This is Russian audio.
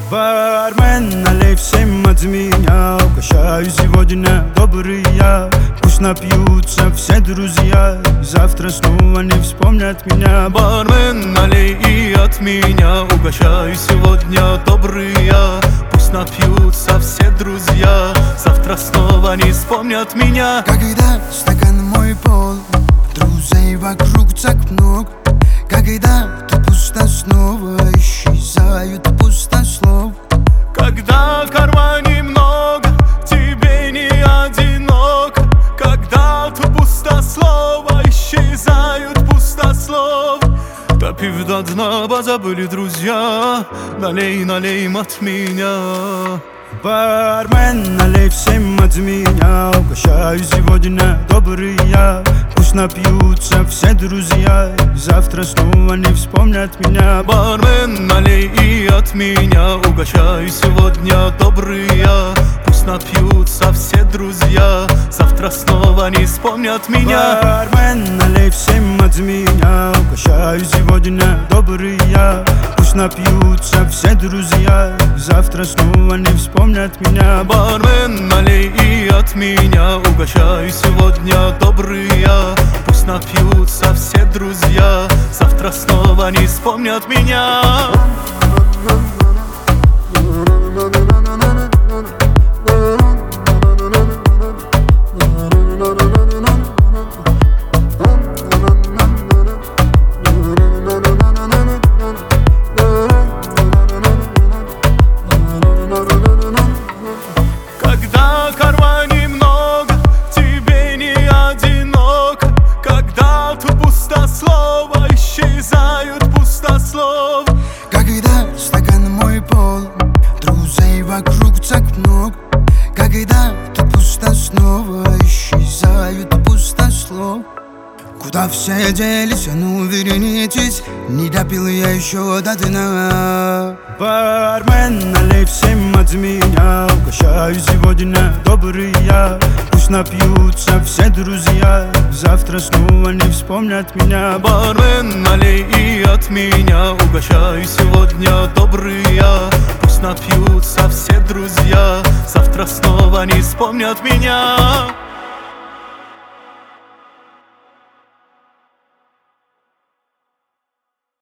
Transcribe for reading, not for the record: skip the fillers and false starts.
Бармен, налей всем от меня. Угощаю сегодня добрый я. Пусть напьются все друзья, завтра снова не вспомнят меня. Бармен, налей и от меня. Угощаю сегодня добрый я. Пусть напьются все друзья, завтра снова не вспомнят меня. Когда стакан мой полон, друзей вокруг так много. Когда тут пусто, снова исчезают пустослов. Когда в кармане много, тебе не одиноко. Когда тут пустослово, исчезают пустослов. Допив до дна, позабыли друзья. Налей, налей им от меня. Бармен, налей всем от меня. Угощаю сегодня добрый я. Пусть напьются все друзья, завтра снова не вспомнят меня. Бармен, налей и от меня. Угощаю сегодня добрый я. Пусть напьются все друзья, завтра снова не вспомнят меня. Бармен, налей всем от меня. Угощаю сегодня добрый я. Пусть напьются все друзья, завтра снова не вспомнят меня. Бармен, налей и от меня. Угощаю сегодня добрый я. Пусть напьются все друзья, завтра снова не вспомнят меня. Когда в кармане много, тебе не одиноко. Когда тут пустослово, исчезают пустослов. Когда стакан мой полон, друзей вокруг так много. Когда тут пусто, снова исчезают пустослов. Куда все делись, а ну вернитесь, не допил я еще до дна. Бармен, налей всем от меня. Угощаю сегодня добрый я. Пусть напьются все друзья, завтра снова не вспомнят меня. Бармен, налей и от меня. Угощаю сегодня добрый я. Пусть напьются все друзья, завтра снова не вспомнят меня.